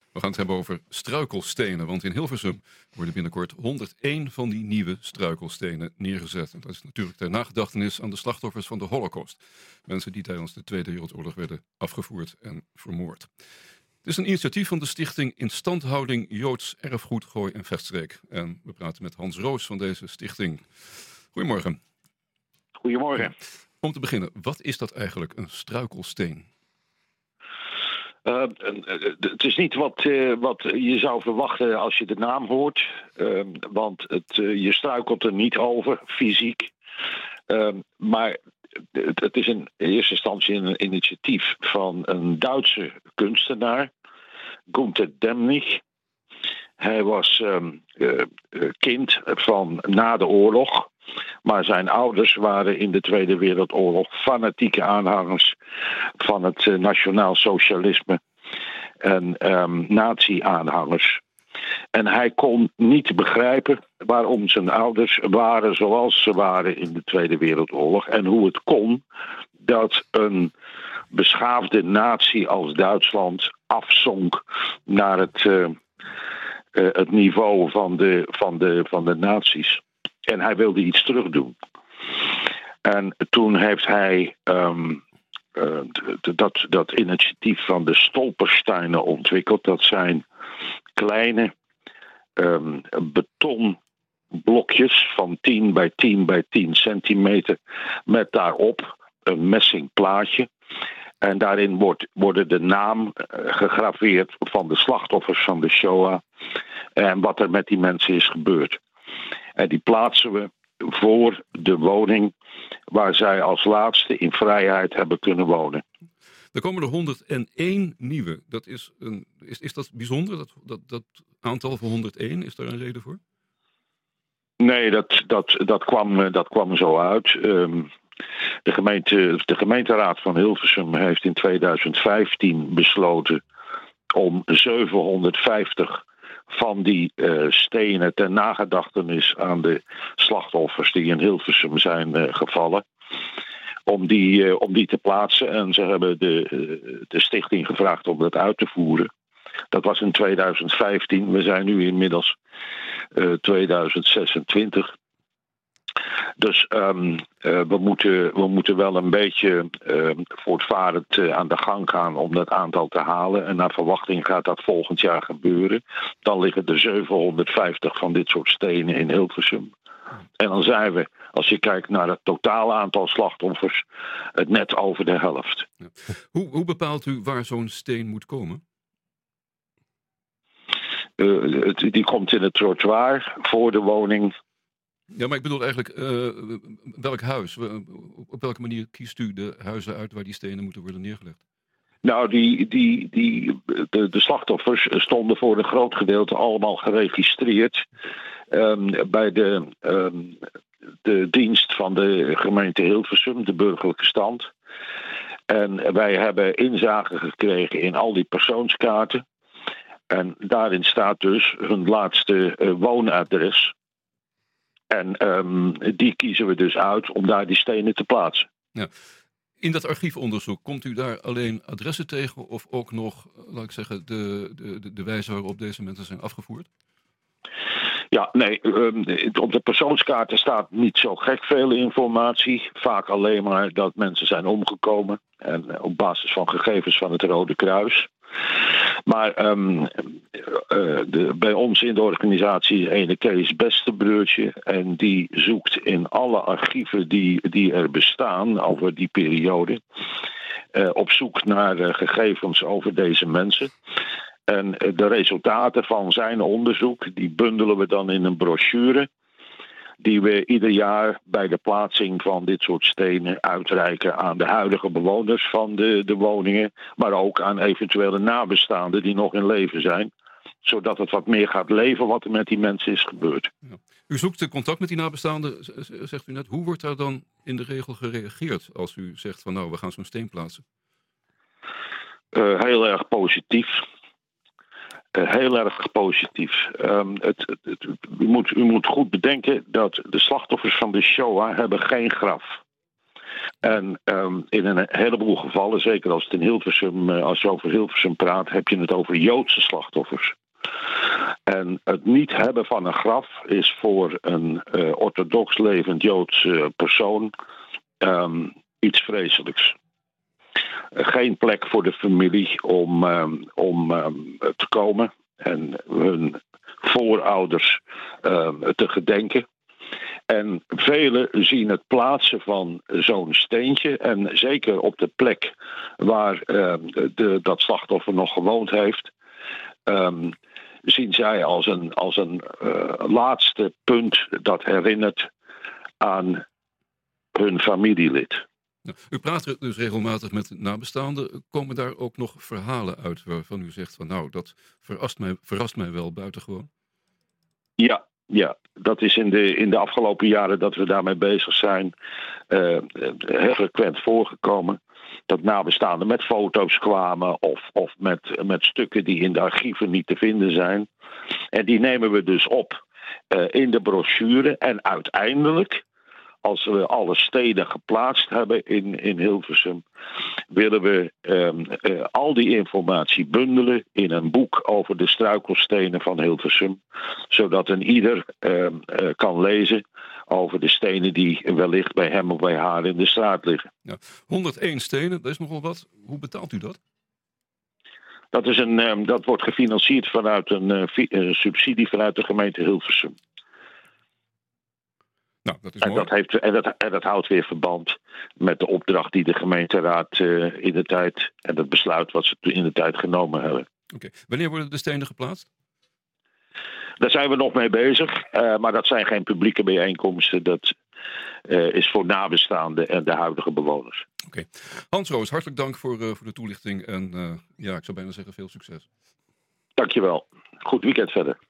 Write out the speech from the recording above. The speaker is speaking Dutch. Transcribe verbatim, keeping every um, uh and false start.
We gaan het hebben over struikelstenen, want in Hilversum worden binnenkort honderdéén van die nieuwe struikelstenen neergezet. En dat is natuurlijk ter nagedachtenis aan de slachtoffers van de Holocaust. Mensen die tijdens de Tweede Wereldoorlog werden afgevoerd en vermoord. Het is een initiatief van de stichting Instandhouding Joods Erfgoed Gooi en Veststreek. En we praten met Hans Roos van deze stichting. Goedemorgen. Goedemorgen. Om te beginnen, wat is dat eigenlijk, een struikelsteen? Uh, het is niet wat, uh, wat je zou verwachten als je de naam hoort. Uh, want het, uh, je struikelt er niet over, fysiek. Uh, maar het, het is in eerste instantie een initiatief van een Duitse kunstenaar, Günter Demnig. Hij was um, uh, kind van na de oorlog. Maar zijn ouders waren in de Tweede Wereldoorlog fanatieke aanhangers van het uh, nationaal socialisme en um, nazi-aanhangers. En hij kon niet begrijpen waarom zijn ouders waren zoals ze waren in de Tweede Wereldoorlog. En hoe het kon dat een beschaafde natie als Duitsland afzonk naar het, uh, uh, het niveau van de, van de, van de nazi's. En hij wilde iets terugdoen. En toen heeft hij um, uh, dat, dat initiatief van de stolpersteinen ontwikkeld. Dat zijn kleine um, betonblokjes van tien bij tien bij tien centimeter. Met daarop een messingplaatje. En daarin wordt, worden de naam uh, gegraveerd van de slachtoffers van de Shoah. En wat er met die mensen is gebeurd. En die plaatsen we voor de woning waar zij als laatste in vrijheid hebben kunnen wonen. Er komen er honderdéén nieuwe. Dat is, een, is, is dat bijzonder, dat, dat, dat aantal van honderdéén? Is daar een reden voor? Nee, dat, dat, dat, kwam, dat kwam zo uit. Um, de, gemeente, de gemeenteraad van Hilversum heeft in tweeduizend vijftien besloten om zevenhonderdvijftig van die uh, stenen ter nagedachtenis aan de slachtoffers die in Hilversum zijn uh, gevallen. Om die, uh, om die te plaatsen. En ze hebben de, uh, de stichting gevraagd om dat uit te voeren. Dat was in tweeduizend vijftien. We zijn nu inmiddels uh, tweeduizend zesentwintig. Dus um, uh, we, moeten, we moeten wel een beetje uh, voortvarend uh, aan de gang gaan om dat aantal te halen. En naar verwachting gaat dat volgend jaar gebeuren. Dan liggen er zevenhonderdvijftig van dit soort stenen in Hilversum. En dan zijn we, als je kijkt naar het totale aantal slachtoffers, het net over de helft. Ja. Hoe, hoe bepaalt u waar zo'n steen moet komen? Uh, het, die komt in het trottoir voor de woning. Ja, maar ik bedoel eigenlijk, uh, welk huis? Op welke manier kiest u de huizen uit waar die stenen moeten worden neergelegd? Nou, die, die, die, de, de slachtoffers stonden voor een groot gedeelte allemaal geregistreerd um, bij de, um, de dienst van de gemeente Hilversum, de burgerlijke stand. En wij hebben inzage gekregen in al die persoonskaarten. En daarin staat dus hun laatste uh, woonadres. En um, die kiezen we dus uit om daar die stenen te plaatsen. Ja. In dat archiefonderzoek, komt u daar alleen adressen tegen of ook nog, laat ik zeggen, de, de, de wijze waarop deze mensen zijn afgevoerd? Ja, nee, um, op de persoonskaarten staat niet zo gek veel informatie. Vaak alleen maar dat mensen zijn omgekomen. En op basis van gegevens van het Rode Kruis. Maar um, uh, de, bij ons in de organisatie is ene Kees Bestebreurtje. En die zoekt in alle archieven die, die er bestaan over die periode. Uh, op zoek naar uh, gegevens over deze mensen. En uh, de resultaten van zijn onderzoek, die bundelen we dan in een brochure. Die we ieder jaar bij de plaatsing van dit soort stenen uitreiken aan de huidige bewoners van de, de woningen. Maar ook aan eventuele nabestaanden die nog in leven zijn. Zodat het wat meer gaat leven wat er met die mensen is gebeurd. Ja. U zoekt contact met die nabestaanden, zegt u net. Hoe wordt daar dan in de regel gereageerd als u zegt van nou, we gaan zo'n steen plaatsen? Uh, heel erg positief. Uh, heel erg positief. Um, het, het, het, u, moet, u moet goed bedenken dat de slachtoffers van de Shoah hebben geen graf. En um, in een heleboel gevallen, zeker als het in Hilversum, uh, als je over Hilversum praat, heb je het over Joodse slachtoffers. En het niet hebben van een graf is voor een uh, orthodox levend Joods uh, persoon um, iets vreselijks. Uh, geen plek voor de familie om, um, om um, te komen en hun voorouders um, te gedenken. En velen zien het plaatsen van zo'n steentje, en zeker op de plek waar uh, de, dat slachtoffer nog gewoond heeft, um, zien zij als een, als een uh, laatste punt dat herinnert aan hun familielid. Nou, u praat dus regelmatig met nabestaanden. Komen daar ook nog verhalen uit waarvan u zegt van nou, dat verrast mij, verrast mij wel buitengewoon? Ja. Ja, dat is in de, in de afgelopen jaren dat we daarmee bezig zijn uh, heel frequent voorgekomen. Dat nabestaanden met foto's kwamen of, of met, met stukken die in de archieven niet te vinden zijn. En die nemen we dus op uh, in de brochure. En uiteindelijk, als we alle steden geplaatst hebben in, in Hilversum, willen we um, uh, al die informatie bundelen in een boek over de struikelstenen van Hilversum. Zodat een ieder um, uh, kan lezen over de stenen die wellicht bij hem of bij haar in de straat liggen. Ja, honderdéén stenen, dat is nogal wat. Hoe betaalt u dat? Dat, is een, um, dat wordt gefinancierd vanuit een uh, fi- uh, subsidie vanuit de gemeente Hilversum. Nou, dat is en, mooi. dat heeft, en, dat, en dat houdt weer verband met de opdracht die de gemeenteraad uh, in de tijd, en het besluit wat ze in de tijd genomen hebben. Oké. Okay. Wanneer worden de stenen geplaatst? Daar zijn we nog mee bezig, uh, maar dat zijn geen publieke bijeenkomsten. Dat uh, is voor nabestaanden en de huidige bewoners. Oké. Okay. Hans Roos, hartelijk dank voor, uh, voor de toelichting en uh, ja, ik zou bijna zeggen veel succes. Dankjewel. Goed weekend verder.